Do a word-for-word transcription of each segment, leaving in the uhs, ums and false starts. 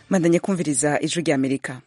Mandanye kumviriza ijwi rya Amerika.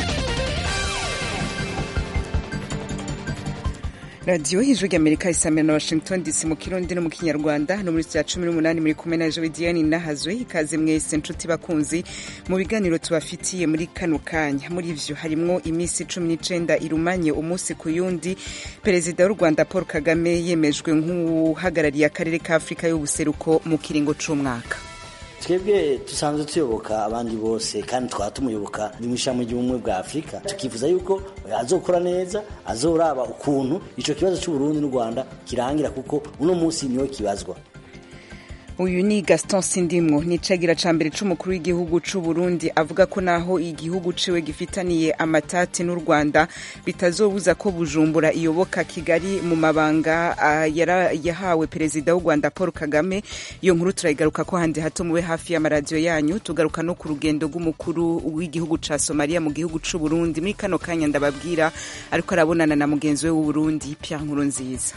Radio ijwi rya Amerika isamira na Washington D C mu Kirundi no mu Kinyarwanda no muri cya cumi n'umunani muri kumwe na Jovidiani Nahazwe. Ikaze mwese nshuti bakunzi mu biganiro tubafitiye muri kano kanya. Muri ivyo harimwo imisi cumi n'icenda irumanye umunsi ku yundi Perezida w'u Rwanda Paul Kagame yemejwe nk'uhagarariye akarere ka Afrika y'ubuseruko mu kiringo c'umwaka. Twebwe tusanzwe tuyoboka abandi bose kandi twaba tumuyoboka n'imishami y'ubumwe bwa Afrika, tukifuza yuko azokora neza, azoraba ukuntu ico kibazo cy'u Burundi n'u Rwanda kirangira, kuko uno munsi niyo kibazwa. Uyu ni Gaston Sindimwo, ni cagira ca mbere c'umukuru w'igihugu c'u Burundi, avuga ko naho igihugu ciwe gifitaniye amatati n'u Rwanda bitazobuza ko Bujumbura iyoboka Kigali mu mabanga uh, yahawe Perezida w'u Rwanda Paul Kagame. Iyo nkuru turayigaruka ko handi hato mube hafi y'amaradiyo yanyu. Tugaruka no ku rugendo rw'umukuru w'igihugu ca Somalia mu gihugu c'u Burundi. Muri kano kanya ndababwira ariko arabonana na mugenzi we w'u Burundi Pierre Nkurunziza.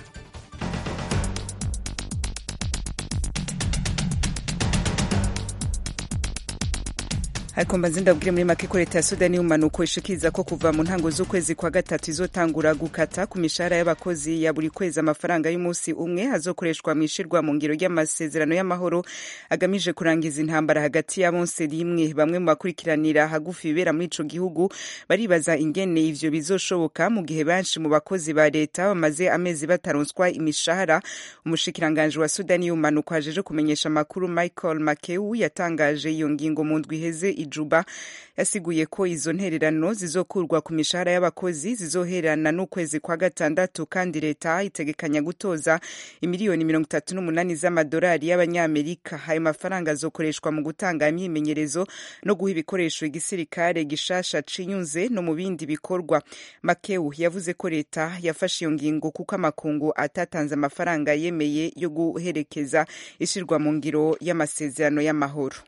Ariko mbanze ndabwire muri make ko leta ya Sudani y'umanuko ishikiriza ko kuva mu ntango z'ukwezi kwa gatatu izotangura gukata ku mishahara y'abakozi ya buri kwezi amafaranga y'umunsi umwe azokoreshwa mu ishirwa mu ngiro y'amasezerano y'amahoro agamije kurangiza intambara hagati y'abonse rimwe. Bamwe mu bakurikiranira hagufi bibera muri ico gihugu baribaza ingene ivyo bizoshoboka mu gihe benshi mu bakozi ba leta bamaze amezi bataronswa imishahara. Umushikiranganje wa Sudani y'umanuko ajeje kumenyesha makuru Michael Makeu yatangaje iyo ngingo mu ndwi iheze Juba, yasiguye ko izo ntererano zizokurwa ku mishahara y'abakozi zizoherana n'ukwezi kwa gatandatu, kandi leta itegekanya gutoza imiliyoni mirongo itatu n'umunani z'amadolari y'abanyamerika. Ayo mafaranga azokoreshwa mu gutanga imyimenyerezo no guha ibikoresho igisirikare gishasha cinyuze no mu bindi bikorwa. Makeu yavuze ko leta yafashe iyo ngingo kuko amakungu atatanze amafaranga yemeye yo guherekeza ishirwa mu ngiro y'amasezerano y'amahoro.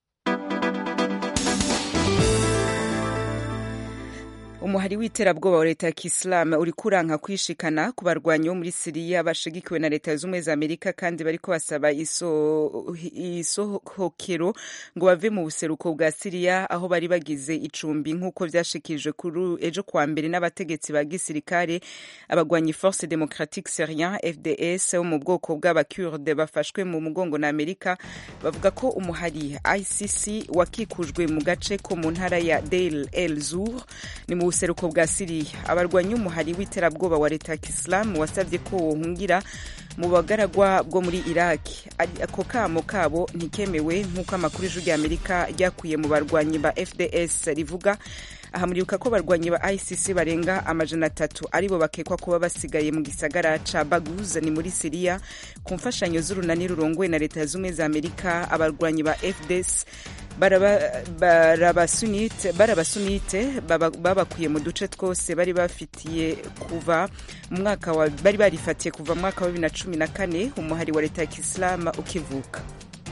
Umuhari w'iterabwoba wa leta ya Kisilamu uri kuranka kwishikana ku barwanyi bo muri Siriya bashigikiwe na leta z'ubumwe za Amerika, kandi bariko basaba iso isohokero ngo bave mu buseruko bwa Siriya aho bari bagize icumbi, nk'uko vyashikijwe kuri ejo kwa mbere n'abategetsi ba gisirikare. Abagwanyi Force Democratique Syrienne F D S wo mu bwoko bw'abakurde bafashwe mu mugongo na Amerika bavuga ko umuhari I C C wakikujwe mu gace ko mu ntara ya Deir el-Zur ni mu buseruko bwa Siriya. Abarwanyi umuhari w'iterabwoba wa leta ya Kisilamu wasavye ko wohungira mu bagaragwa bwo muri Iraq. Ako kamo kabo ntikemewe nk'uko amakuru y'ijwi rya Amerika ryakuye mu barwanyi ba F D S rivuga. Aha muribuka ko barwanyi ba I C C barenga amajana atatu aribo bakekwa kuba basigaye mu gisagara ca Baguz ni muri Siriya ku mfashanyo z'urunani rurongowe na leta z'ubumwe za Amerika. Abarwanyi ba F D S barabasunite barabasunite babakuye mu duce twose bari bafitiye kuva mu mwaka wa bari barifatiye kuva mu mwaka wa bibiri na cumi na kane umuhari wa leta ya Kisilamu ukivuka.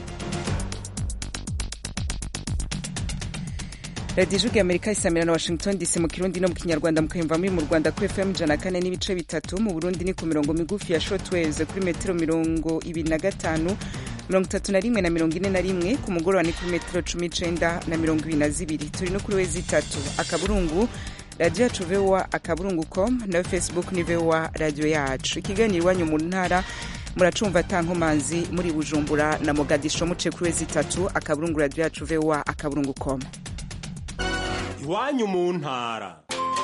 Radio Ijwi rya Amerika isamira na Washington D C mu Kirundi no mu Kinyarwanda, mukayumva muri mu Rwanda ku F M ijana kane n'ibice bitatu, mu Burundi ni ku mirongo migufi ya shortwave kuri metero mirongo ibiri na gatanu, mirongo itatu na rimwe na mirongo ine na rimwe, ku mugoroba ni kuri metero cumi n'icenda na mirongo ibiri na zibiri. Turi no kuri wezi itatu akaburungu radio yacu V O A akaburungu com na Facebook ni V O A radio yacu. Ikiganiro iwanyu mu ntara muracumva tankomanzi muri Bujumbura na Mogadisho, muce kuri wezi itatu akaburungu radio yacu V O A akaburungu com. Iwanyu mu ntara.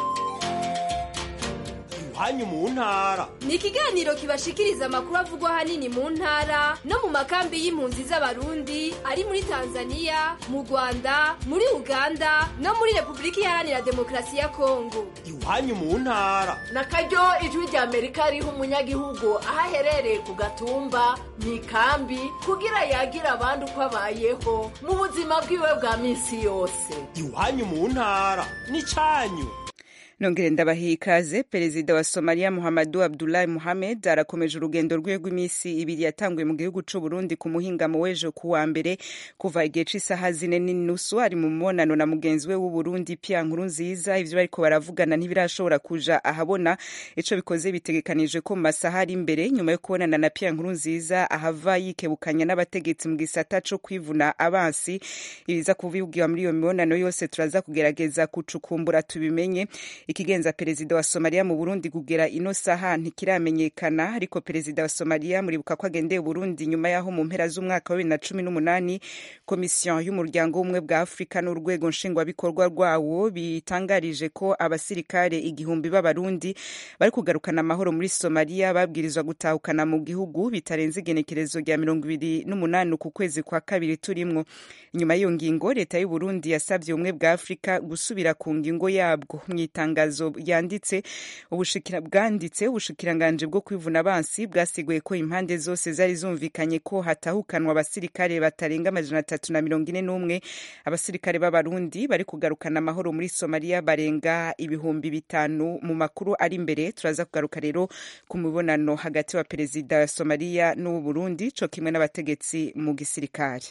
Iwanyu mu ntara ni ikiganiro kibashikiriza amakuru avugwa hanini mu ntara no mu makambi y'impunzi z'abarundi ari muri Tanzania, mu Rwanda, muri Uganda no muri Republika Iharanira Demokarasi ya Kongo. Iwanyu mu ntara na karyo ijwi rya Amerika riho umunyagihugu ahaherereye ku gatumba mu ikambi kugira yagira abandi uko abayeho mu buzima bwiwe bwa minsi yose. Iwanyu mu ntara ni canyu. Nongere ndabaha ikaze. Perezida wa Somalia Muhammadu Abdullahi Mohamed arakomeje urugendo rwiwe rw'imisi ibiri yatanguye mu gihugu c'u Burundi ku muhingamo w'ejo kuwa mbere kuva igihe c'isaha zine n'inusu ari mu mubonano na mugenzi we w'u Burundi Pierre Nkurunziza. Ivyo bariko baravugana ntibirashobora kuja ahabona, ico bikoze bitegekanijwe ko mu masaha ari imbere nyuma yo kubonana na Pierre Nkurunziza ahava yikebukanya n'abategetsi mu gisata co kwivuna abansi. Ibiza kuvugiwa muri iyo mibonano yose turaza kugerageza kucukumbura tubimenye. Ikigenza perezida wa Somalia mu Burundi kugera ino saha ntikiramenyekana, ariko perezida wa Somalia muribuka ko agendeye Burundi nyuma yaho mu mpera z'umwaka wa bibiri na cumi n'umunani komisiyo y'umuryango w'ubumwe bwa Afrika n'urwego nshingwabikorwa rwawo bitangarije ko abasirikare igihumbi b'abarundi bari kugarukana amahoro muri Somalia babwirizwa gutahukana mu gihugu bitarenze igenekerezo rya mirongo ibiri n'umunani ku kwezi kwa kabiri turimwo. Inyuma y'iyo ngingo leta y'u Burundi yasavye ubumwe bwa Afrika gusubira ku ngingo yabwo. Itangazo yanditse ubushikira bwanditse ubushikiranganje bwo kwivuna abansi bwasiguye ko impande zose zari zumvikanye ko hatahukanwa abasirikare batarenga amajana atatu na mirongo ine n'umwe. Abasirikare b'abarundi bari kugarukana amahoro muri Somalia barenga ibihumbi bitanu. Mu makuru ari imbere turaza kugaruka rero ku mibonano hagati wa perezida wa Somalia n'u Burundi co kimwe n'abategetsi mu gisirikare.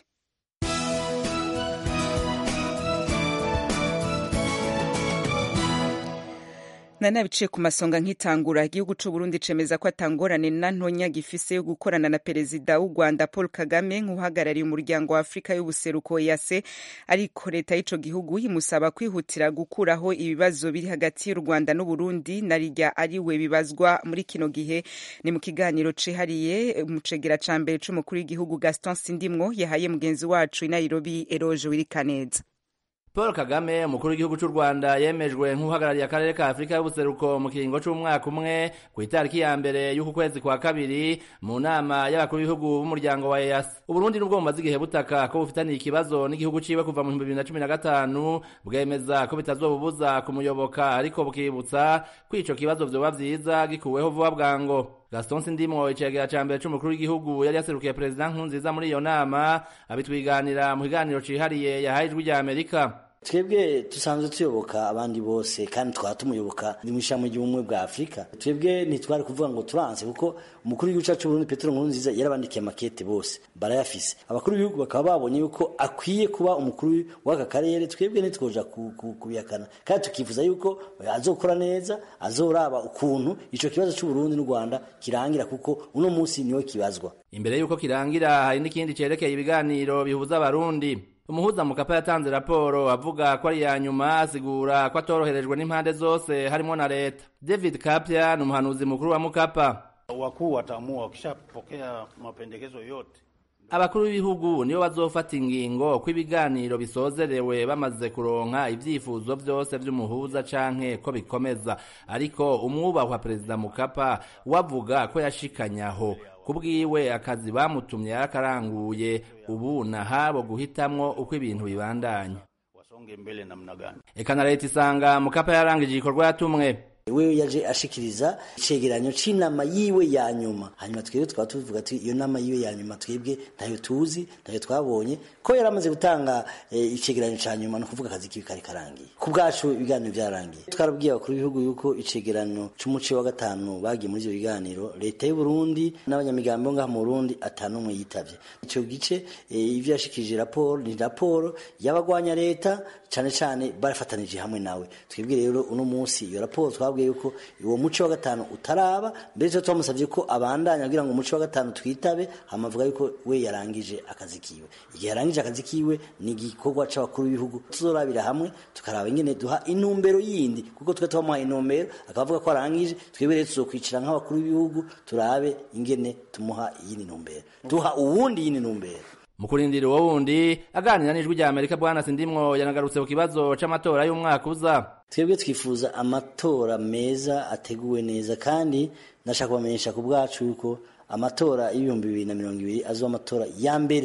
Nana biciye ku masonga nk'itangura, igihugu c'u Burundi cemeza ko atangorane na ntonya gifise yo gukorana na perezida w'u Rwanda Paul Kagame nk'uhagarariye umuryango wa Afrika y'ubuseruko E A C, ariko leta y'ico gihugu imusaba kwihutira gukuraho ibibazo biri hagati y'u Rwanda n'u Burundi narirya ari we bibazwa muri kino gihe. Ni mu kiganiro cihariye mu cegera ca mbere c'umukuru w'igihugu Gaston Sindimwo yahaye mugenzi wacu i Nairobi Eroje Wirikaneza. Paul Kagame umukuru w'igihugu c'u Rwanda yemejwe nk'uhagarariye akarere ka Afrika y'ubuseruko mu kiringo c'umwaka umwe ku itariki ya mbere y'uku kwezi kwa kabiri mu nama y'abakuru b'ibihugu b'umuryango wa E A C. Uburundi n'ubwo bumaze igihe butaka ko bufitaniye ikibazo n'igihugu ciwe kuva mu bibiri na cumi na gatanu bwemeza ko bitazobubuza kumuyoboka, ariko bukibutsa ko ico kibazo vyoba vyiza gikuweho vuba bwango. Gaston Sindimwo icegera ca mbere c'umukuru w'igihugu yari yaserukiye perezida Nkurunziza muri iyo nama abitwiganira mu kiganiro cihariye yahaye ijwi rya Amerika. Twebwe tusanzwe tuyoboka abandi bose kandi twaba tumuyoboka ni mwishamo ry'ubumwe bwa Afrika. Twebwe ntitwari kuvuga ngo turanse kuko umukuru w'igihugu cyacu Burundi Petero Nkurunziza yarabandikiye makete bose barayafise. Abakuru b'ibihugu bakaba babonye yuko akwiye kuba umukuru w'aka karere. Twebwe ntitwoja kubiyakana kandi tukifuza yuko azokora neza, azoraba ukuntu ico kibazo cy'u Burundi n'u Rwanda kirangira, kuko uno munsi niwe kibazwa. Imbere yuko kirangira hari n'ikindi cerekeye ibiganiro bihuza abarundi. Umuhuza Mukapa yatanze raporo avuga ko ari ya nyuma, asigura ko atoroherejwe n'impande zose harimo na leta. David Kapia ni umuhanuzi mukuru wa Mukapa. Wakuu wataamua wakishapokea mapendekezo yote. Abakuru b'ibihugu niyo bazofata ingingo ko ibiganiro bisozerewe bamaze kuronka ivyifuzo vyose vy'umuhuza canke ko bikomeza, ariko umwubahwa perezida Mukapa wavuga ko yashikanyaho kubwiwe akazi bamutumye yakaranguye, ubu nahabo guhitamwo uko ibintu bibandanya. Wasonge mbele namna gani? Eka na leta isanga Mukapa yarangije igikorwa yatumwe. Wewe yaje ashikiriza icegeranyo c'inama yiwe ya nyuma, hanyuma twebwe twaba tuvuga ati iyo nama yiwe ya nyuma twebwe ntayo tuzi, ntayo twabonye ko yaramaze gutanga e, icegeranyo ca nyuma, no kuvuga akazi kibi kari karangiye. Ku bwacu ibiganiro byarangiye, twarabwiye abakuru b'ibihugu yuko icegeranyo c'umuce wa gatanu bagiye muri ivyo biganiro leta y'u Burundi n'abanyamigambo ngaha mu Burundi atanumwe yitavye ico gice. E, ivyo yashikirije raporo ni raporo y'abagwanya leta cane cane barafatanije hamwe nawe. Twebwe rero uno munsi iyo raporo twabwiye yuko uwo muce wa gatanu utaraba, mbere cyo twamusavye ko abandanya kugira ngo umuce wa gatanu twitabe, hamavuga yuko we yarangije akazi kiwe. Igihe yarangije akazi kiwe ni gikorwa c'abakuru b'ibihugu tuzorabira hamwe tukaraba ingene duha inumbero yindi, kuko twe twamuha inumbero akavuga ko arangije. Twebwe rero tuzokwicira nk'abakuru b'ibihugu turabe ingene tumuha iyindi numbero, duha uwundi yindi numbero. Mukurindira uwo wundi aganira n'ijwi rya Amerika Bwana Sindimwo yanagarutse ku kibazo c'amatora y'umwaka uza. Twebwe twifuza amatora meza ateguwe neza, kandi ndashaka kubamenyesha ku bwacu yuko amatora y'ibihumbi bibiri na mirongo ibiri azoba amatora ya mbere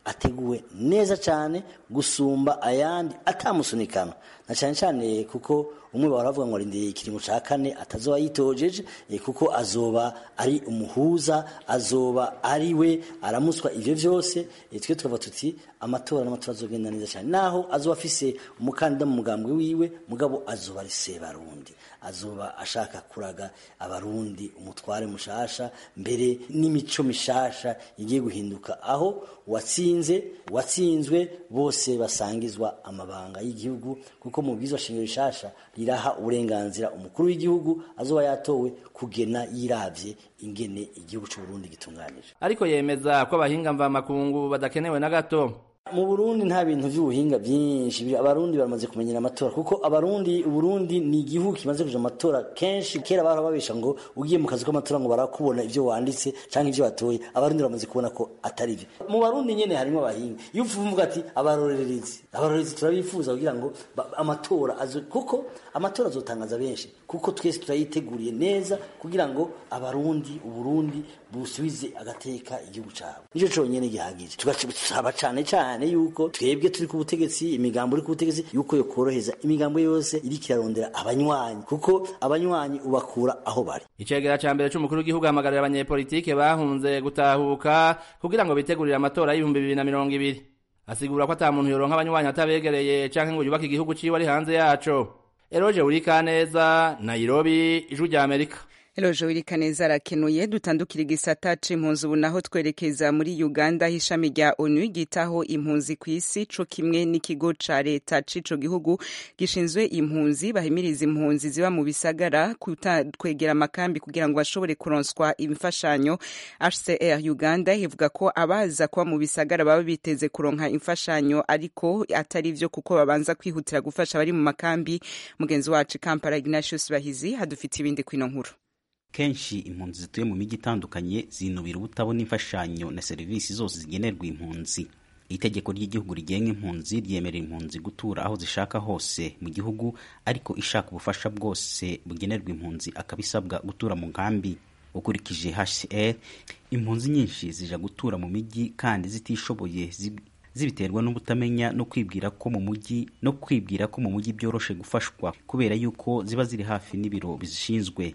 ateguwe neza cyane gusumba ayandi atamusunikana na cyane cyane kuko umwe baravuga ngo arindiriye ikiringo ca kane atazoba yitojeje e, kuko azoba ari umuhuza azoba ari we aramuswa ivyo vyose e, twe tukavuga tuti amatora n'amatora azogenda neza cyane naho azoba afise umukandida mu mugambwe wiwe mugabo azoba ari Sebarundi azoba ashaka kuraga abarundi umutware mushasha mbere n'imico mishasha igiye guhinduka aho watsinze watsinzwe bose basangizwa amabanga y'igihugu kuko mu bwizo shingiro rishasha riraha uburenganzira umukuru w'igihugu azoba yatowe kugena yiravye ingene igihugu cy'u Burundi gitunganije. Ariko yemeza ko abahinga mva makungu badakenewe na gato. Mu Burundi nta bintu by'ubuhinga byinshi abarundi baramaze kumenyera amatora kuko abarundi Burundi ni igihugu kimaze kuja amatora kenshi kera bara babisha ngo ugiye mu kazi k'amatora ngo barakubona ivyo wanditse canke ivyo batoye abarundi baramaze kubona ko atari byo mu Barundi nyene harimo abahinga iyo uvuga ati abarorerezi abarorerezi turabifuza kugira ngo amatora azo kuko amatora azotangaza benshi kuko twese turayiteguriye neza kugira ngo abarundi uburundi busubize agateka igihugu cyabo nico conyene gihagije tugacaba cane cane yuko twebwe turi ku butegetsi imigambo uri ku butegetsi yuko yo koroheza imigambo yose iri kirarondera abanywanyi kuko abanywanyi ubakura aho bari. Icegera ca mbere c'umukuru w'igihugu hamagarira abanyepolitike bahunze gutahuka kugira ngo bitegurire amatora y'ibihumbi bibiri na mirongo ibiri. Asigura ko ata muntu yoronka abanywanyi atabegereye canke ngo yubake igihugu ciwe ari hanze yaco. Eroje Urikaneza, Nairobi, Ijwi rya Amerika. Eloje Urikaneza arakenuye dutandukira igisata c'impunzi ubu naho twerekeza muri Uganda ishami rya O N U gitaho impunzi kw'isi co kimwe n'ikigo ca leta c'ico gihugu gishinzwe impunzi bahimiriza impunzi ziba mu bisagara kwegera amakambi kugira ngo bashobore kuronswa imfashanyo. H C R Uganda ivuga ko abaza kuba mu bisagara baba biteze kuronka imfashanyo ariko atari vyo kuko babanza kwihutira gufasha bari mu makambi. Mugenzi wacu Kampala Ignatius Bahizi hadufite ibindi kwino nkuru. Kenshi impunzi zituye mu miji itandukanye zinubira ubutabona imfashanyo na serivisi zose zigenerwa impunzi. Itegeko ry'igihugu rigenga impunzi ryemerera impunzi gutura aho zishaka hose mu gihugu ariko ishaka ubufasha bwose bugenerwa impunzi akabisabwa gutura mu nkambi. Ukurikije H C R impunzi nyinshi zija gutura mu miji kandi zitishoboye zibiterwa n'ubutamenya no kwibwira ko mu mujyi no kwibwira ko mu mujyi byoroshe gufashwa kubera yuko ziba ziri hafi n'ibiro bizishinzwe.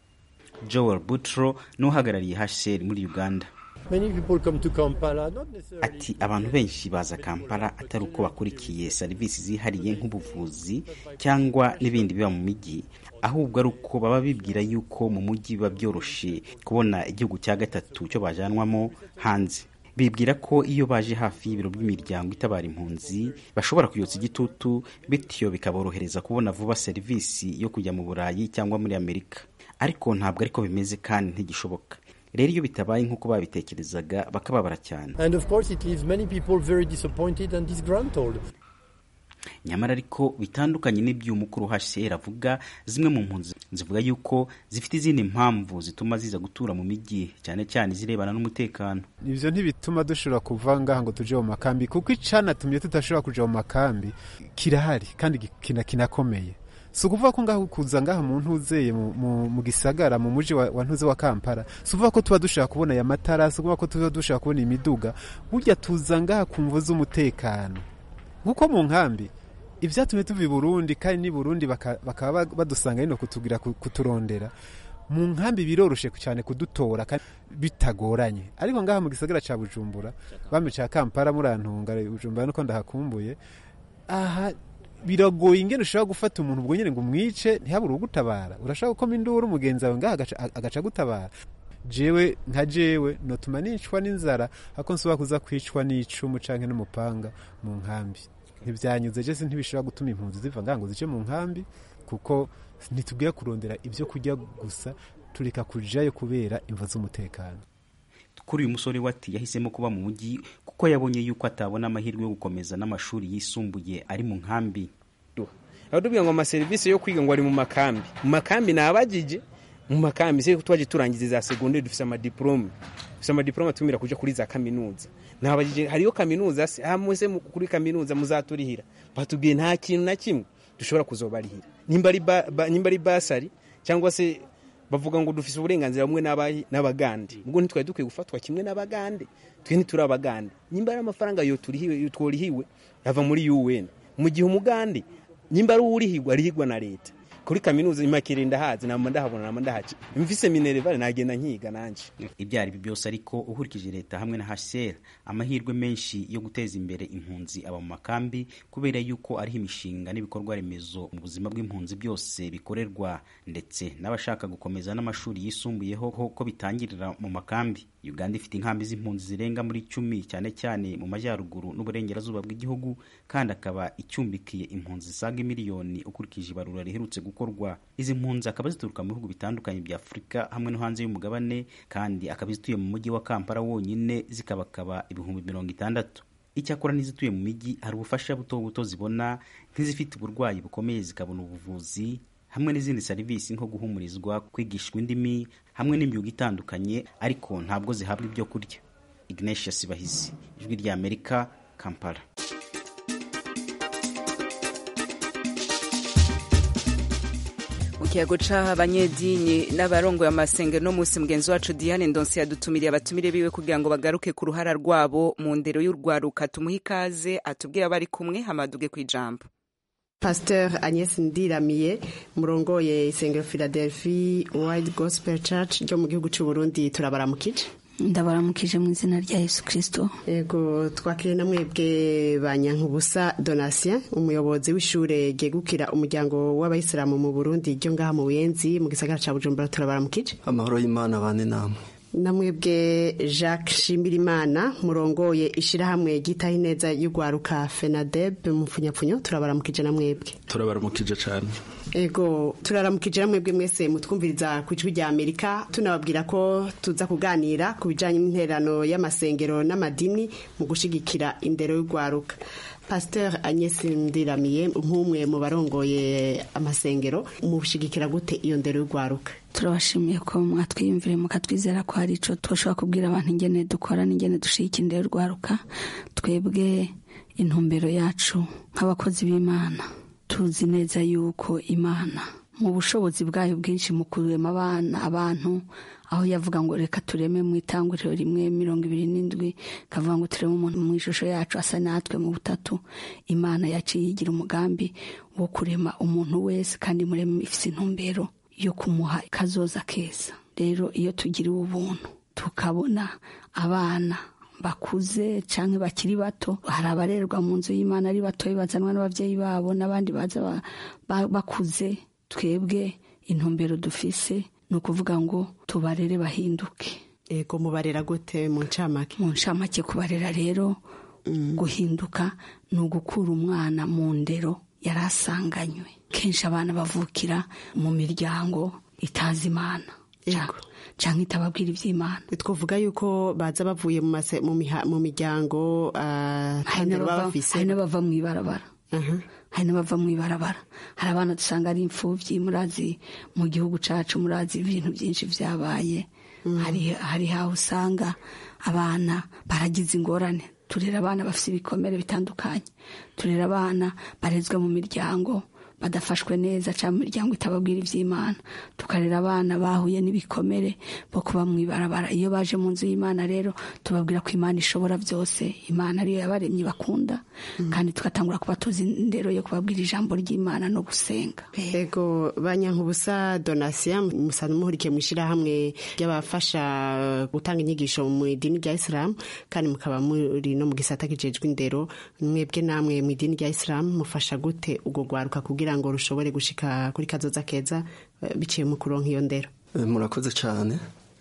Joel Butro n'uhagarariye H C R muri Uganda ati abantu benshi baza Kampala atari uko bakurikiye serivisi zihariye nk'ubuvuzi cyangwa n'ibindi biba mu miji ahubwo ari uko baba bibwira yuko mu mujyi biba byoroshe kubona igihugu cya gatatu cyo bajanwamo hanze. Bibwira ko iyo baje hafi y'ibiro by'imiryango itabara impunzi bashobora kuyotsa igitutu bityo bikaborohereza kubona vuba serivisi yo kujya mu Burayi cyangwa muri Amerika. Ariko ntabwo ariko bimeze kandi ntigishoboka. Rero iyo bitabaye nk'uko babitekerezaga bakababara cyane. And of course it leaves many people very disappointed and disgruntled. Nyamara ariko bitandukanye n'iby'umukuru H C R avuga, zimwe mu mpunzi zivuga yuko zifite izindi mpamvu zituma ziza gutura mu miji cyane cyane zirebana n'umutekano. Ivyo ntibituma dushobora kuva ngaha ngo tuje mu makambi kuko icana tumye tutashobora kuja mu makambi kirahari kandi kina kinakomeye. So kuvuga ko ngaho kuza ngaha mu ntuzeye mu, mu gisagara mu muji wa, wa ntuze wa Kampala suvuga ko tuba dushaka kubona ya matara suvuga ko tuba dushaka kubona imiduga burya tuza ngaha kumvo z'umutekano guko mu nkambi ivyatumye tuvi Burundi kandi ni Burundi bakaba baka badusanga ino kutugira kuturondera mu nkambi biroroshe cyane kudutora kandi bitagoranye ariko ngaha mu gisagara ca Bujumbura bame ca Kampala murantunga Bujumbura nuko ndahakumbuye aha biragoye ingene ushaka gufata umuntu ubwo nyene ngo umwice ntihabura ugutabara urashaka gukoma induru umugenzi wawe ngaha agaca gutabara jewe nka jewe notuma nicwa n'inzara hako nsuba kuza kwicwa n'icumu canke n'umupanga mu nkambi ntivyanyuze je se ntibishobora gutuma impunzi ziva ngaha ngo zice mu nkambi kuko nitubwiye kurondera ivyo kurya gusa tureka kujayo kubera imvo z'umutekano. Kuri uyu musore wati yahisemo kuba mu mujyi kuko yabonye yuko atabona amahirwe yo gukomeza n'amashuri yisumbuye ari mu nkambi. Abadubwiye ngo ama service yo kwiga ngo ari mu makambi. Mu makambi nabagije mu makambi se twaje turangiza za secondaire dufise ama diplome. Dufise ama diplome tumira kuja kuri za kaminuza. Nabagije hariyo kaminuza hamwe kuri kaminuza muzaturihira. Batubwiye nta kintu na kimwe dushobora kuzobarihira. Nimba ari nimba ari basari cyangwa se bavuga ngo dufise uburenganzira bumwe n'abagande ubwo ntitwari dukwiye gufatwa kimwe n'abagande twe ntituri abagande nyimba ari amafaranga yo turihiwe yo tworihiwe yava muri U N mu gihe umugande nyimba ari urihigwa arihigwa na leta kuri kaminuza imakirinda hazi na ndahabona na ndahaje mvise minerval nagenda nkiga nanje ibyari byose ariko uhurikije leta hamwe na H C R amahirwe menshi yo guteza imbere impunzi aba mu makambi kubera yuko ari imishinga n'ibikorwa remezo mu buzima bw'impunzi byose bikorerwa ndetse n'abashaka gukomeza n'amashuri yisumbuyeho ko bitangirira mu makambi. Uganda ifite inkambi z'impunzi zirenga muri cumi cyane cyane mu majyaruguru n'uburengerazuba bw'igihugu kandi akaba icyumbikiye impunzi zisaga miliyoni ukurikije ibarura riherutse gukorwa. Izi mpunzi akaba zituruka mu bihugu bitandukanye bya Afurika hamwe no hanze y'umugabane kandi akaba zituye mu mujyi wa Kampala wonyine zikabakaba ibihumbi mirongo itandatu. Icyakora n'izituye mu mijyi hari ubufasha buto buto zibona nk'izifite uburwayi bukomeye zikabona ubuvuzi hamwe n'izindi serivisi nko guhumurizwa, kwigishwa indimi hamwe n'imyuga itandukanye ariko ntabwo zihabwa ibyo kurya. Ignatius Bahizi, Ijwi rya Amerika, Kampala. Mukiyago ca abanyedini n'abarongoye amasengero no musi mugenzi wacu Diane Ndonse yadutumiriye abatumire biwe kugira ngo bagaruke ku ruhara rwabo mu ndero y'urwaruka. Tumuha ikaze atubwira bari kumwe hamaduge kwijambo. Pasteur Agnes Ndiramiye murongoye isengero Philadelphia Wide Gospel Church ryo mu gihugu cy'u Burundi turabaramukije. Ndabaramukije mu izina rya Yesu Kristo. Yego twakire namwebwe Banyankubusa Donatien umuyobozi w'ishure ryegukira umuryango w'abayisilamu mu Burundi ryo ngaha mu Buyenzi mu gisagara ca Bujumbura turabaramukije. Amahoro y'Imana bane namwe. Namwebwe Jacques Shimirimana murongoye ishirahamwe gitaho neza y'ugwaruka FENADEB mu Funyapfunyo turabaramukije namwebwe. Turabaramukije cyane. Ego turaramukije namwebwe mwese mutwumviriza ku Ijwi rya Amerika tunababwira ko tuza kuganira ku bijanye n'interano y'amasengero n'amadini mu gushigikira indero y'ugwaruka. Pasteur Agnes Ndiramiye nk'umwe mu barongoye amasengero mu gushigikira gute iyo ndero y'ugwaruka? Turabashimiye ko mwatwiyumvire mukatwizera ko hari ico twoshobora kubwira abantu ingene dukora n'ingene dushigikira indero y'ugwaruka. Twebwe intumbero yacu nk'abakozi b'Imana tuzi neza yuko Imana mu bushobozi bwayo bwinshi mu kurema abana abantu aho yavuga ngo reka tureme mu itanguriro rimwe mirongo ibiri n'indwi kavuga ngo tureme umuntu mu ishusho yacu asa natwe mu butatu. Imana yaciye igira umugambi wo kurema umuntu wese kandi murema ifise intumbero yo kumuha kazoza keza. Rero iyo tugira ubuntu tukabona abana bakuze canke bakiri bato hari abarerwa mu nzu y'Imana ari bato bazanwa n'abavyeyi babo n'abandi baza bakuze, twebwe intumbero dufise no kuvuga ngo tubarere bahinduke. Ego mubarera gute mu ncamake? Mu ncamake kubarera rero mm. guhinduka no gukura umwana mu ndero yarasanganywe. Kenshi abana bavukira mu miryango itazi Imana. Yego. Canke itababwira ivy'Imana. Twovuga yuko baza bavuye mu mase mu mu miryango uh, hari n'abava mu ibarabara. Uh-huh. Hari n'abava mu ibarabara. Hari abana dusanga ari imfuvyi murazi mu gihugu cacu murazi ibintu byinshi vyabaye. Mm. Hari hari ha usanga abana baragize ingorane. Turera abana bafite ibikomere bitandukanye. Turera abana barezwe mu miryango badafashwe neza cyangwa imiryango itababwira ivy'Imana. Tukarera abana bahuye n'ibikomere bo kuba mu ibarabara. Iyo baje mu nzu y'Imana rero tubabwira ko Imana ishobora byose. Imana ariyo yabaremye bakunda mm. kandi tukatangura kubatoza indero yo kubabwira ijambo ry'Imana no gusenga. Ego Banyankubusa Donatien musanzwe muhurikiye mu ishirahamwe ry'abafasha gutanga inyigisho mu idini rya Islam kandi mukaba muri no mu gisata kijejwe indero. Mwebwe namwe mu idini rya Islam mufasha gute ugo gwaruka kugira ngo rushobore gushika kuri kazoza keza biciye mu kuronka iyo ndero? Murakoze cyane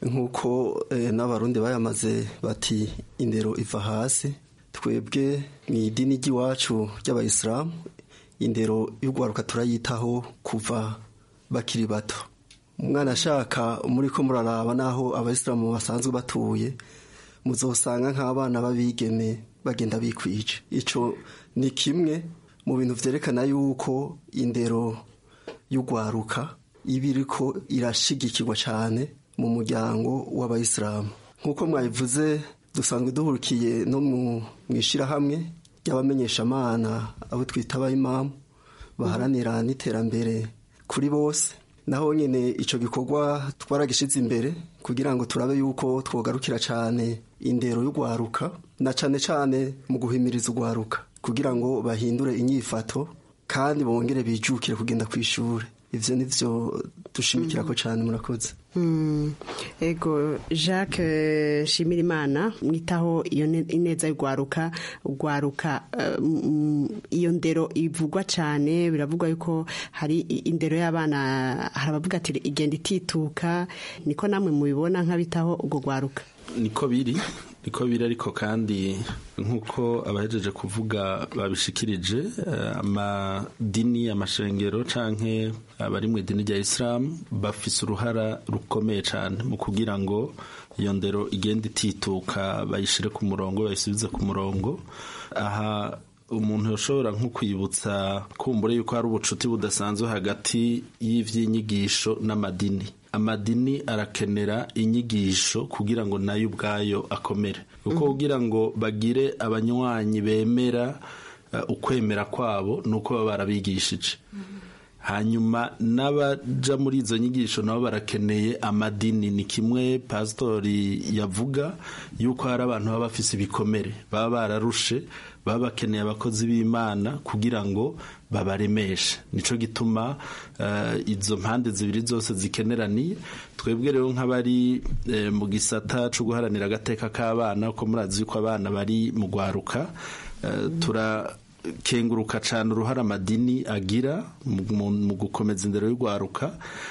nkuko e, n'abarundi bayamaze bati indero iva hasi. Twebwe mu idini ry'iwacu ry'abayisilamu indero y'ugwaruka turayitaho kuva bakiri bato. Umwana ashaka muri ko muraraba naho abayisilamu basanzwe batuye muzosanga nk'abana babigeme bagenda bikwije. Ico ni kimwe mu bintu vyerekana yuko indero y'ugwaruka ibiriko irashigikirwa cyane mu muryango w'abayisilamu. Nkuko mwabivuze dusanzwe duhurukiye no mu mwishirahamwe ry'abamenyeshamana abo twita abayimamu baharanira n'iterambere kuri bose. naho nyene ico gikorwa twaragishize imbere kugira ngo turabe yuko twogarukira cane indero y'ugwaruka na cane cane mu guhimiriza ugwaruka kugira ngo bahindure inyifato kandi bongere bijukire kugenda kw'ishure. Ivyo nivyo dushimikirako cane. Murakoze. Mm. Ego Jacques Shimirimana mwitaho iyo ineza y'ugwaruka ugwaruka uh, iyo ndero ivugwa cane, biravugwa yuko hari indero y'abana, harabavuga ati igenda itituka, niko namwe mubibona nk'abitaho ubwo gwaruka? Niko biri niko biri ariko kandi nk'uko abahejeje kuvuga babishikirije, amadini amashengero canke abari mu idini rya Islam bafise uruhara rukomeye cane mu kugira ngo iyo ndero igenda itituka, bayishire ku murongo, bayisubize ku murongo. Aha umuntu yoshobora nko kwibutsa kumbure yuko hari ubucuti budasanzwe hagati y'ivy'inyigisho n'amadini. Amadini arakenera inyigisho kugira ngo nayo ubwayo akomere, kuko kugira ngo bagire abanywanyi bemera uh, ukwemera kwabo nuko baba barabigishije. Hanyuma n'abaja muri izo nyigisho nabo barakeneye amadini. Ni kimwe pastori yavuga yuko hari abantu baba bafise ibikomere, baba bararushe, baba bakeneye abakozi b'Imana kugira ngo babaremeshe. Nico gituma uh, izo mpande zibiri zose zikeneraniye. Twebwe rero nk'abari eh, mu gisata cyo guharanira agateka k'abana, ko murazi yuko abana bari mu gwaruka, uh, tura kenguruka cyane uruhara amadini agira mu gukomeza indero y'ugwaruka,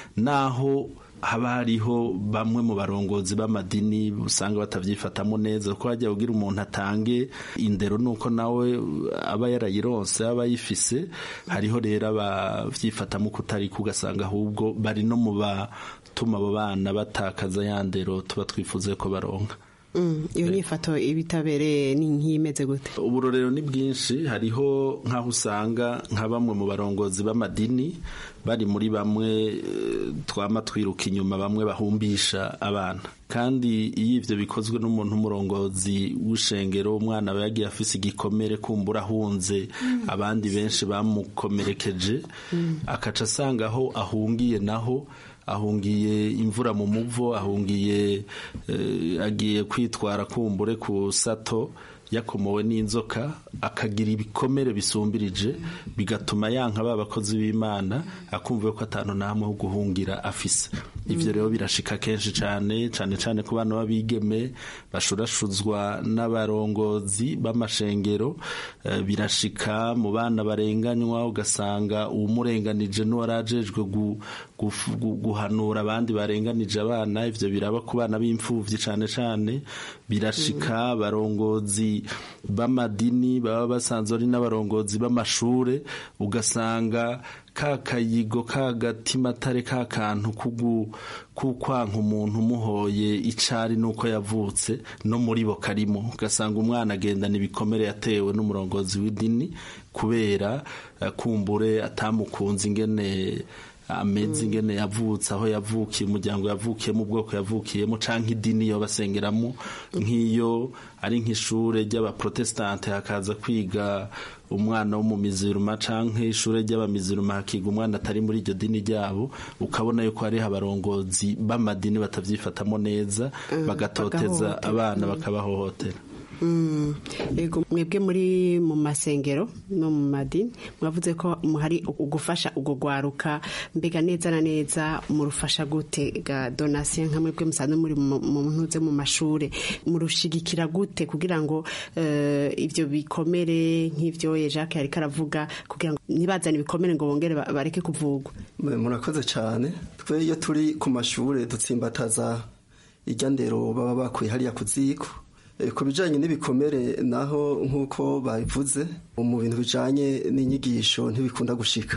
naho haba hariho bamwe mu barongozi b'amadini usanga batavyifatamo neza, ko hajya kugira umuntu atange indero nuko nawe aba yarayironse aba yifise. Hariho rero abavyifatamo kutari kugasanga ahubwo bari no mu batuma abo bana batakaza ya ndero tuba twifuze ko baronka. Iyo nyifato ibitabereye ni nk'imeze gute? Uburorero ni bwinshi. Hariho nk'aho usanga nka bamwe mu barongozi b'amadini bari muri bamwe twama twiruka inyuma, bamwe bahumbisha abana. Kandi iyo ivyo bikozwe n'umuntu umurongozi w'ishengero, umwana aba yagiye afise igikomere, kumbura ahunze abandi benshi bamukomerekeje, akaca asanga aho ahungiye naho ahungiye imvura mu muvo, ahungiye eh, agiye kwitwara kumbure ku sato yakomowe n'inzoka, akagira ibikomere bisumbirije, bigatuma yanka ba bakozi b'Imana, akumva ko atanu namwe ho guhungira afise. Ivyo rero birashika kenshi cane cane cane ku bana babigeme bashurashuzwa n'abarongozi b'amashengero. Uh, birashika mu bana barenganywa, ugasanga umurenganije n'uwarajejwe gu, gu, gu, guhanura abandi barenganije abana. Ivyo biraba ku bana b'imfuvyi cane cane. Birashika abarongozi b'amadini baba basanzwe ari n'abarongozi b'amashure, ugasanga ka kayigo ka gatimatare ka kantu kugu kukwanka umuntu muhoye icari nuko yavutse no muri bo karimo, ugasanga umwana agendana ibikomere yatewe n'umurongozi w'idini kubera uh, kumbure atamukunze ingene amezi ingene yavutse, aho yavukiye, umuryango yavukiyemo, ubwoko yavukiyemo, canke idini yo basengeramo. Nk'iyo ari nk'ishure ry'abaprotestante hakaza kwiga umwana wo mu miziruma, canke ishure ry'abamiziruma hakiga umwana atari muri iryo dini ryabo, ukabona yuko hariho abarongozi b'amadini batavyifatamo neza, bagatoteza abana bakabahohotera. Mm. Ego mwebwe muri mu masengero no mu madini mwavuze ko muhari ugufasha ugo gwaruka, mbega neza na neza murufasha gute ga donation nka mwebwe musanzwe muri mu ntuze mu mashure, murushigikira gute kugira ngo uh, ivyo bikomere nk'ivyo Jacques yari karavuga kugira ngo nibazana ibikomere ngo bongere bareke kuvugwa? Murakoze cyane. Twe iyo turi ku mashure dutsimbataza irya ndero baba bakwiye hariya kuziko. Ku bijanye n'ibikomere naho nk'uko babivuze, mu bintu bijanye n'inyigisho ntibikunda gushika,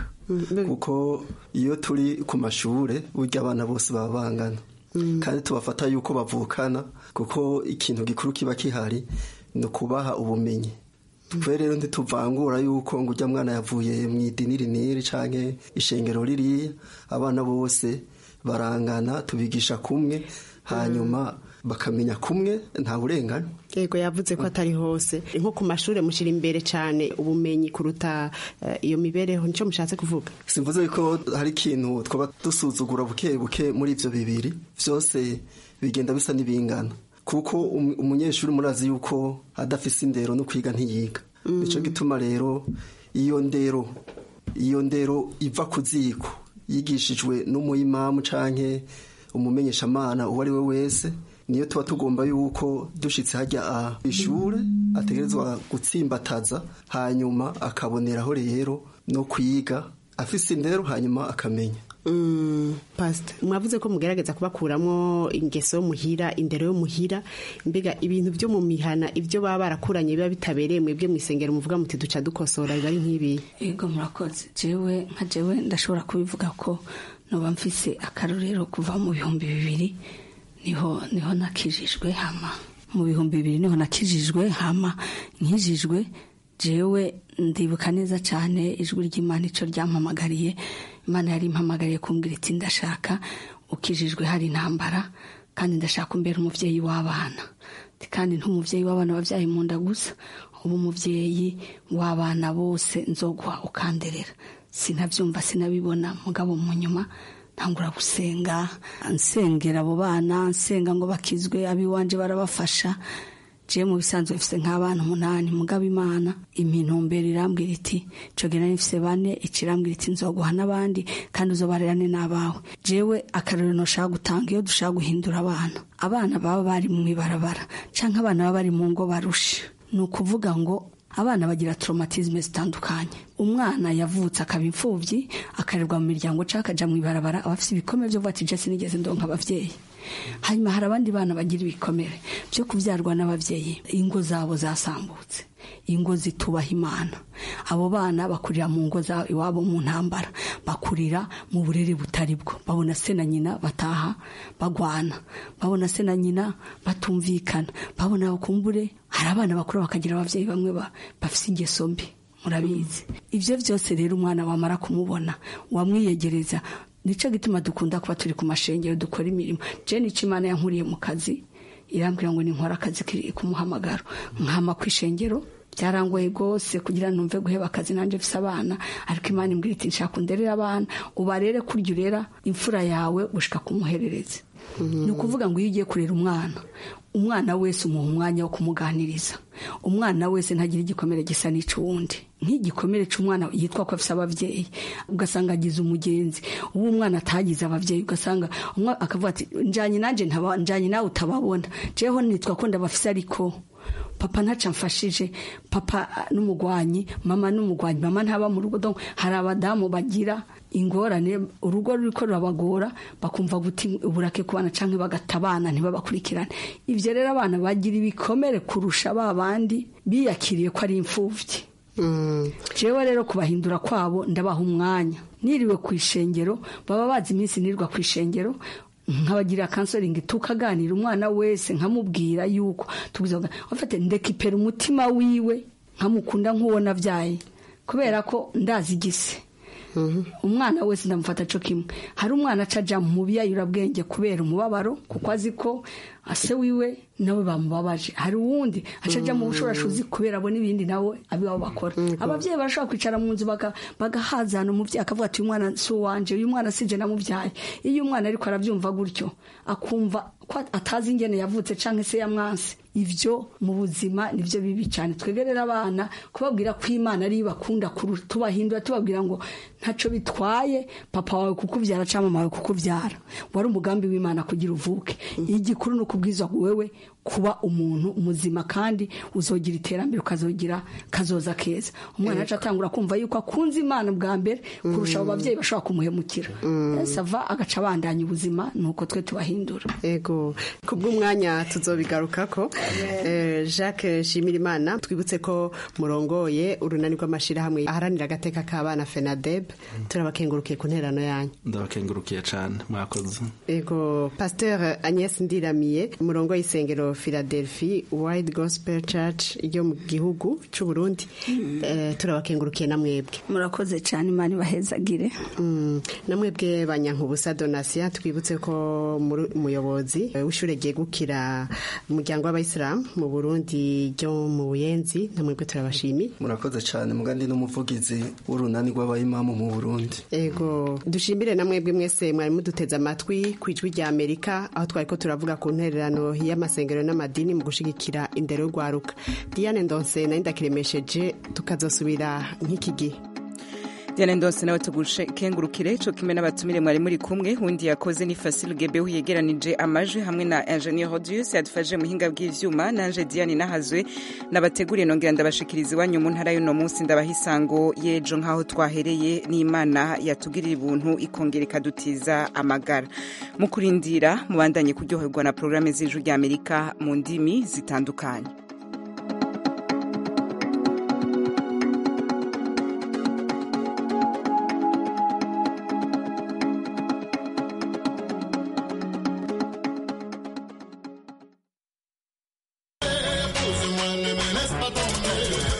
kuko iyo turi ku mashure burya abana bose baba bangana, kandi tubafata yuko bavukana, kuko ikintu gikuru kiba kihari ni ukubaha ubumenyi. Twe rero ntituvangura yuko ngo urya mwana yavuye mu idini riniri canke ishengero ririya, abana bose barangana, tubigisha kumwe. hanyuma bakamenya kumwe nta burengane. Yego yavuze ko atari hose nko ku mashuri mushira imbere cyane ubumenyi kuruta uh, iyo mibereho nico mushatse kuvuga. Simvuze ko hari ikintu twaba dusuzugura buke buke muri ivyo bibiri vyose bigenda bisa n'ibingana kuko um, umunyeshuri murazi yuko adafise indero no kwiga ntiyiga. Mm. Nico gituma rero iyo ndero iyo ndero iva kuziko yigishijwe n'umuyimamu canke umumenyeshamana uwo ari we wese niyo tuba tugomba yuko dushitse hajya ishure ategerezwa gutsimbataza hanyuma akaboneraho rero no kwiga afise indero hanyuma akamenya. Mm, Pastor mwavuze ko mugerageza kubakuramo ingeso muhira indero yo muhira mbega ibintu byo mu mihana ibyo baba barakuranye biba bitabereye mwebwe mwisengero muvuga muti duca dukosora bari nk'ibi. Yego murakoze jewe nka jewe ndashobora kubivuga ko noba mfise akarorero kuva mu bihumbi bibiri niho niho nakijijwe hama mu bihumbi bibiri niho nakijijwe hama nkijijwe jewe ndibuka neza cyane ijwi ry'Imana ico ryampamagariye. Imana yari impamagariye kumbwira iti ndashaka ukijijwe hari intambara kandi ndashaka umbera umuvyeyi w'abana kandi ntumuvyeyi w'abana bavyaye mu nda gusa ubu umuvyeyi w'abana bose nzogwa ukanderera. Sinavyumva sinabibona mugabo mu nyuma ntangura gusenga nsengera abo bana nsenga ngo bakizwe abiwanje barabafasha. Je mu bisanzwe mfise nk'abana umunani mugabo Imana impintumbere irambwira iti cogena nifise bane ikirambwira iti nzoguha n'abandi kandi uzobarerane n'abawe. Jewe akarero no shaka gutanga iyo dushaka guhindura abana abana baba bari mu ibarabara canke abana baba bari mu ngo barusha ni ukuvuga ngo abana bagira traumatisme zitandukanye. Umwana yavutse akaba imfuvyi akarerwa mu miryango caka kaja mu ibarabara abafise ibikomere byo vuga ati je sinigeze ndonka abavyeyi. Hanyuma hari abandi bana bagira ibikomere byo kuvyarwa n'abavyeyi ingo zabo zasambutse ingo zitubaha Imana. Abo bana bakurira mu ngo za iwabo mu ntambara bakurira mu burere butari bwo babona se na nyina bataha bagwana babona se na nyina batumvikana babona bakumbure hari abana bakuru bakagira abavyeyi bamwe bafise ingeso mbi murabizi. Ivyo vyose rero umwana wamara kumubona wamwiyegereza nico gituma dukunda kuba turi ku mashengero dukora imirimo. Je nico Imana yankuriye mu kazi irambwira ngo ni nkora akazi kiri ku muhamagaro nkama kwishengero byarangoye gose kugira numve guheba akazi nanje mfise abana ariko Imana imbwira iti nshaka kunderera abana ubarere kurya urera imfura yawe ushika kumuherereza. Mm-hmm. Ni ukuvuga ngo iyo ugiye kurera umwana umwana wese umuha umwanya wo kumuganiriza. Umwana wese ntagira igikomere gisa n'icuwundi nk'igikomere c'umwana yitwa ko afise abavyeyi ugasanga agize umugenzi uwo umwana atagize abavyeyi ugasanga umwa akavuga ati njanye nanje ntaba njanye nawe utababona jeho nitwa ko ndabafise ariko papa ntaca mfashije papa n'umugwanyi mama n'umugwanyi mama ntaba mu rugo donc hari abadamu bagira ingorane urugo ruriko rurabagora bakumva guti uburake kubana canke bagatabana ntibabakurikirane. Ivyo rero abana bagira ibikomere kurusha babandi biyakiriye ko ari imfuvyi. Mm. Jewe rero kubahindura kwabo ndabaha umwanya niriwe kwishengero baba bazi iminsi nirwa kwishengero nkabagira counseling tukaganira umwana wese nkamubwira yuko tugizoga afate ndekipera umutima wiwe nkamukunda nkuwo navyaye kubera ko ndazi gise. Mm-hmm. Umwana wese ndamufata cyo kimwe. Hari umwana acaja mu biyayura bwenge kubera umubabaro kuko aziko ase wiwe nawe bamubabaje. Hari uwundi acaja mu bushorashuzi kubera abo nibindi nawe abiwabo bakora. Mm-hmm. Abavyeyi barashaka kwicara mu nzu baga bagahazana umuvyeyi akavuga ati uyu mwana si wanje uyu mwana sije namuvyaye. Iyo umwana ariko aravyumva gutyo akumva ko atazi ingene yavutse canke se yamwanse. Ivyo mu buzima nivyo bibi cyane. Twegerera abana kubabwira ko Imana ari bakunda tubahindura tubabwira ngo ntaco bitwaye papa wawe kukuvyara cyangwa mama wawe kukuvyara wari umugambi w'Imana kugira uvuke. Igikuru no kubwizwa wewe kuba umuntu muzima kandi uzogira iterambere ukazogira kazoza keza. Umwana aca atangura kumva yuko akunze Imana bwa mbere kurusha abo bavyeyi bashaka kumuhemukira. Sava agaca bandanya ubuzima nuko twe tubahindura. Ego kubw'umwanya tuzobigarukako. Eh, Jacques Shimirimana twibutse ko murongoye urunani rw'amashira hamwe aharanira agateka k'abana FENADEB. Turabakengurukiye ku nterano yanyu. Ndabakengurukiye cyane mwakoze. Ego Pasteur Agnès Ndiramiye murongoye isengero Philadelphia Wide Gospel Church ryo mu gihugu cy'u Burundi. Mm. Uh, turabakengurukiye namwebwe. Murakoze cyane Imana ibahezagire. Mm. Namwebwe Banyankubusa Donatien twibutse ko umuyobozi w'ishure ryegukira umuryango w'abayisilamu mu Burundi ryo mu Buyenzi, namwebwe turabashimiye. Murakoze cyane mugandi n'umuvugizi w'urunani rw'abayimamu mu Burundi. Ego dushimire namwebwe mwese mwari muduteze amatwi ku ijwi rya Amerika aho twari ko turavuga ku ntererano y'amasengero n'amadini mu gushigikira indero y'urwaruka. Diane Ndonse nari ndakiremesheje tukazosubira nk'iki gihe. Diane Ndonse nawe tugukengurukire ico kimwe n'abatumire mwari muri kumwe, undi yakoze ni Facile Gebehu yegeranije amajwi hamwe na Engineer Rodius yadufashije muhinga bw'ivyuma, nanje Diane Nahazwe nabateguriye nongera ndabashikiriza iwanyu mu ntara y'uno munsi ndabahisango yejo nkaho twahereye n'Imana yatugirira ibuntu ikongera ikadutiza amagara. Mu kurindira mubandanye kuryoherwa na programme z'ijwi rya Amerika mu ndimi zitandukanye.